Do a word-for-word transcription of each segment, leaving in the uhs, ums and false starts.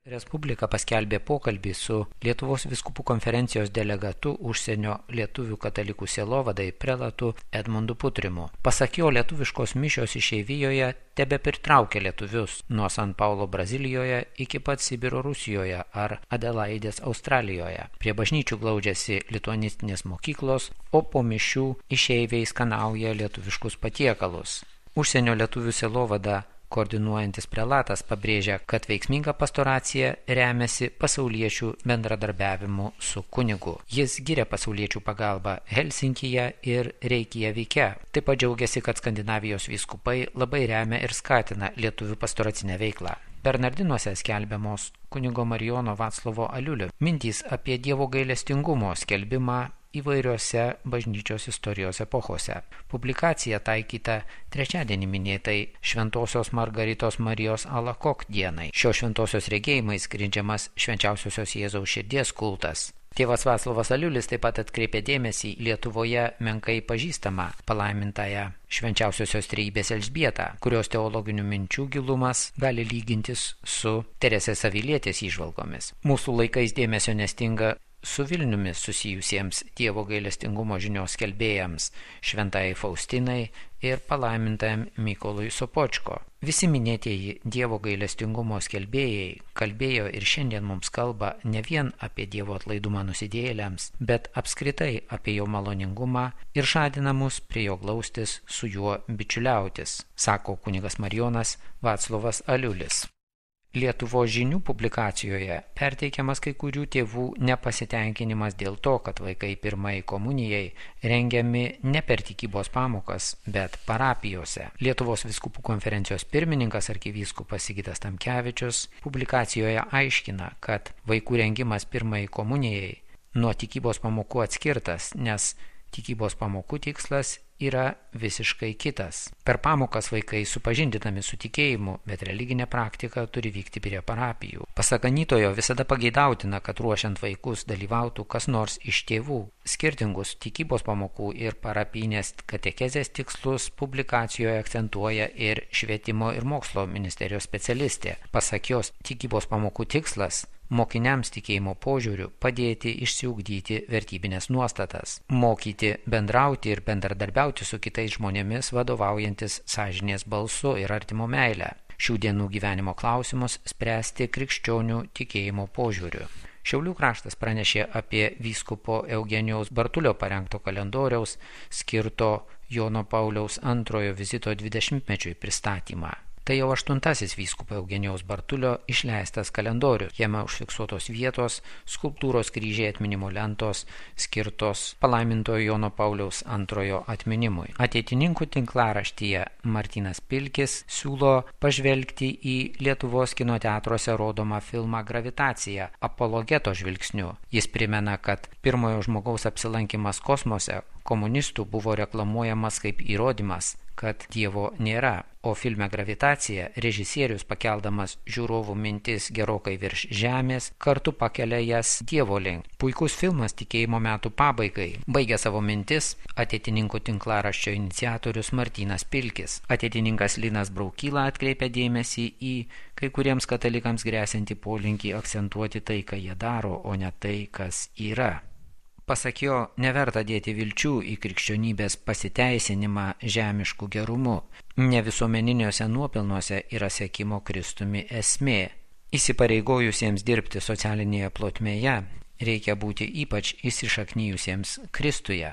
Respublika paskelbė pokalbį su Lietuvos vyskupų konferencijos delegatu užsienio lietuvių katalikų sielovadai prelatu Edmundu Putrimu. Pasak jo, lietuviškos mišios išeivijoje tebe pritraukia lietuvius nuo San Paulo Brazilijoje iki pat Sibiro Rusijoje ar Adelaidės Australijoje. Prie bažnyčių glaudžiasi lituanistinės mokyklos, o po mišių išeiviai skanauja lietuviškus patiekalus. Užsienio lietuvių sielovada koordinuojantis prelatas pabrėžia, kad veiksminga pastoracija remiasi pasauliečių bendradarbiavimu su kunigu. Jis giria pasauliečių pagalbą Helsinkyje ir Reikjavike. Taip pat džiaugiasi, kad Skandinavijos vyskupai labai remia ir skatina lietuvių pastoracinę veiklą. Bernardinuose skelbiamos kunigo Marijono Vaclovo Aliulio mintys apie Dievo gailestingumo skelbimą įvairiose bažnyčios istorijos epochose. Publikacija taikyta trečiadienį minėtai Šventosios Margaritos Marijos Alakok dienai. Šios šventosios regėjimais grindžiamas Švenčiausiosios Jėzaus širdies kultas. Tėvas Vaclovas Aliulis taip pat atkreipė dėmesį Lietuvoje menkai pažįstamą palaimintąją Švenčiausiosios Trejybės Elžbietą, kurios teologinių minčių gilumas gali lygintis su Teresės Avilietės įžvalgomis. Mūsų laikais dėmesio nestinga su Vilniumi susijusiems Dievo gailestingumo žinios skelbėjams, šventai Faustinai ir palaimintajam Mykolui Sopočko. Visi minėtieji Dievo gailestingumo skelbėjai kalbėjo ir šiandien mums kalba ne vien apie Dievo atlaidumą nusidėjėliams, bet apskritai apie jo maloningumą ir žadina mus prie jo glaustis, su juo bičiuliautis, sako kunigas Marijonas Vaclovas Aliulis. Lietuvos žinių publikacijoje perteikiamas kai kurių tėvų nepasitenkinimas dėl to, kad vaikai pirmai komunijai rengiami ne per tikybos pamokas, bet parapijose. Lietuvos vyskupų konferencijos pirmininkas arkivyskupas Sigitas Tamkevičius publikacijoje aiškina, kad vaikų rengimas pirmai komunijai nuo tikybos pamokų atskirtas, nes tikybos pamokų tikslas yra visiškai kitas. Per pamokas vaikai supažindinami su tikėjimu, bet religinė praktika turi vykti prie parapijų. Pasak ganytojo, visada pageidautina, kad ruošiant vaikus dalyvautų kas nors iš tėvų. Skirtingus tikybos pamokų ir parapinės katekezės tikslus publikacijoje akcentuoja ir Švietimo ir mokslo ministerijos specialistė. Pasak jos, tikybos pamokų tikslas mokiniams tikėjimo požiūriu padėti išsiugdyti vertybinės nuostatas, mokyti bendrauti ir bendradarbiauti su kitais žmonėmis vadovaujantis sąžinės balsu ir artimo meile. Šių dienų gyvenimo klausimus spręsti krikščionių tikėjimo požiūriu. Šiaulių kraštas pranešė apie vyskupo Eugenijaus Bartulio parengto kalendoriaus skirto Jono Pauliaus antrojo vizito dvidešimtmečiui pristatymą. Tai jau aštuntasis vyskupo Eugenijaus Bartulio išleistas kalendorius. Jame užfiksuotos vietos, skulptūros kryžiai atminimo lentos skirtos palaimintojo Jono Pauliaus antrojo atminimui. Ateitininkų tinklaraštyje Martynas Pilkis siūlo pažvelgti į Lietuvos kino teatruose rodomą filmą Gravitacija apologeto žvilgsniu. Jis primena, kad pirmojo žmogaus apsilankimas kosmose komunistų buvo reklamuojamas kaip įrodymas, kad Dievo nėra, o filme Gravitacija režisierius, pakeldamas žiūrovų mintis gerokai virš žemės, kartu pakelia jas Dievo link. Puikus filmas tikėjimo metų pabaigai. Baigia savo mintis ateitininkų tinklaraščio iniciatorius Martynas Pilkis. Ateitininkas Linas Braukyla atkreipia dėmesį į kai kuriems katalikams gresiantį polinkį akcentuoti tai, ką jie daro, o ne tai, kas yra. Pasak jo, neverta dėti vilčių į krikščionybės pasiteisinimą žemiškų gerumu. Ne visuomeniniuose nuopelnuose yra sekimo Kristumi esmė. Įsipareigojusiems dirbti socialinėje plotmėje reikia būti ypač įsišaknyjusiems Kristuje,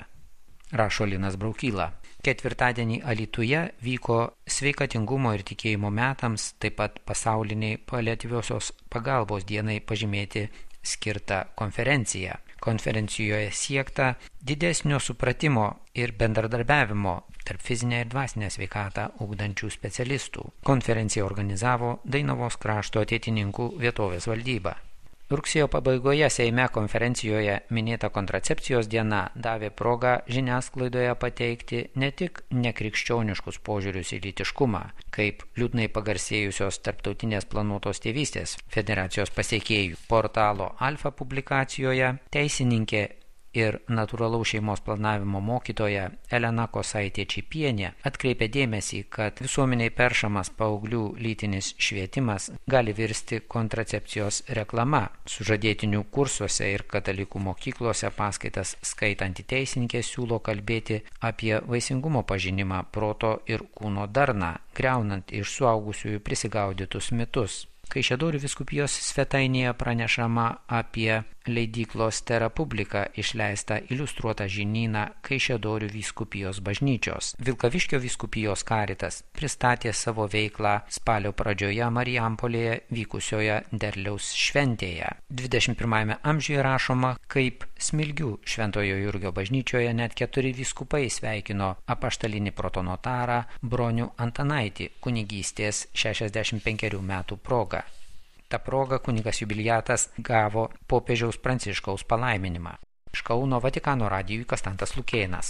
rašo Linas Braukyla. Ketvirtadienį Alytuje vyko sveikatingumo ir tikėjimo metams, taip pat pasauliniai paliatyviosios pagalbos dienai pažymėti skirta konferencija. Konferencijoje siekta didesnio supratimo ir bendradarbiavimo tarp fizinę ir dvasinę sveikatą ugdančių specialistų. Konferenciją organizavo Dainavos krašto ateitininkų vietovės valdyba. Rugsėjo pabaigoje Seime konferencijoje minėta kontracepcijos diena davė progą žiniasklaidoje pateikti ne tik nekrikščioniškus požiūrius į lytiškumą, kaip liūdnai pagarsėjusios tarptautinės planuotos tėvystės federacijos pasiekėjų. Portalo Alfa publikacijoje teisininkė ir natūralaus šeimos planavimo mokytoja Elena Kosaitė-Čypienė atkreipė dėmesį, kad visuomeniai peršamas paauglių lytinis švietimas gali virsti kontracepcijos reklama. Sužadėtinių kursuose ir katalikų mokyklose paskaitas skaitanti teisininkė siūlo kalbėti apie vaisingumo pažinimą, proto ir kūno darną, griaunant iš suaugusiųjų prisigaudytus mitus. Kaišiadorių vyskupijos svetainėje pranešama apie leidyklos Terra Publica išleistą iliustruotą žinyną Kaišiadorių vyskupijos bažnyčios. Vilkaviškio vyskupijos karitas pristatė savo veiklą spalio pradžioje Marijampolėje vykusioje derliaus šventėje. dvidešimt pirmajame amžiuje rašoma, kaip Smilgių Šventojo Jurgio bažnyčioje net keturi vyskupai sveikino apaštalinį protonotarą Bronių Antanaitį kunigystės šešiasdešimt penkerių metų proga. Ta proga kunigas jubiliatas gavo popiežiaus Pranciškaus palaiminimą. Iš Kauno Vatikano radijui Konstantas Lukėnas.